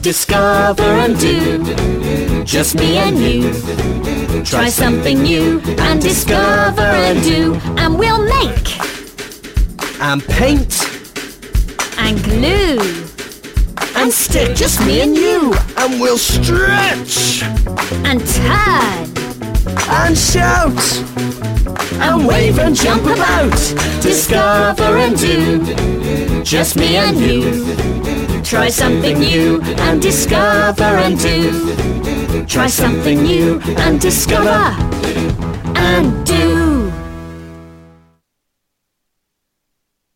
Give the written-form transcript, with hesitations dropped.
Discover and do, just me and you. Try something new and discover and do, and we'll make and paint and glue and stick, just me and you. And we'll stretch and turn and shout and wave and jump about. Discover and do, just me and you. Try something new and discover and do. Try something new and discover and do.